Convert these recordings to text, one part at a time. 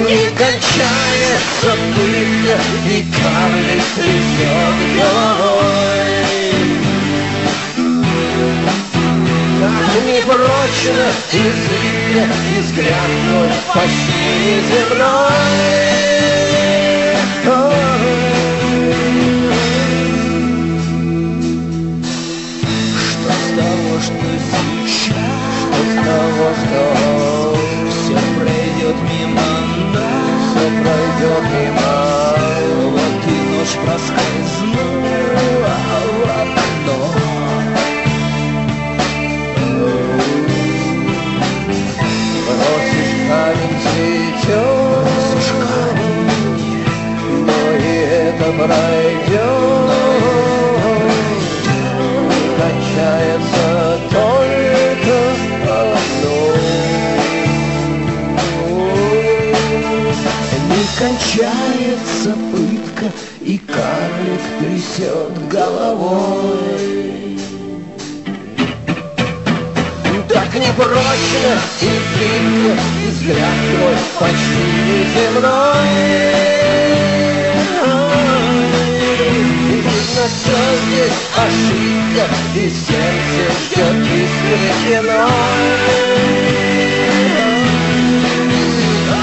Не кончается пытка, и карлик трясет головой. Так непрочно и зыбко, и взгляд твой почти неземной. Что с того, что сейчас, что с того, что все пройдет мимо нас, все пройдет мимо. Вот и ночь проскользнула в окно. Бросишь камень, цветет, но и это пройдет. Кончается только одно. Не кончается пытка, и карлик трясет головой. Так непрочно и зыбко, и взгляд твой почти неземной. Видно, все здесь ошибка, и сердце ждет искры иной.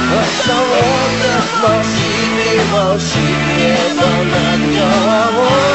Оставался молчит и молчит небо над головой.